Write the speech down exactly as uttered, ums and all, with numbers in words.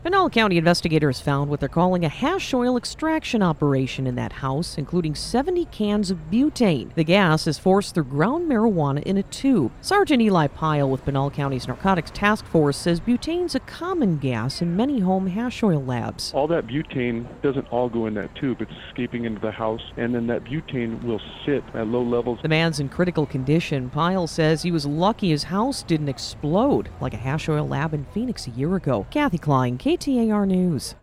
Pinal County investigators found what they're calling a hash oil extraction operation in that house, including seventy cans of butane. The gas is forced through ground marijuana in a tube. Sergeant Eli Pyle with Pinal County's Narcotics Task Force says butane's a common gas in many home hash oil labs. All that butane doesn't all go in that tube. It's escaping into the house, and then that butane will sit at low levels. The man's in critical condition. Pyle says he was lucky his house didn't explode like a hash oil lab in Phoenix a year ago. Kathy Klein, K T A R News.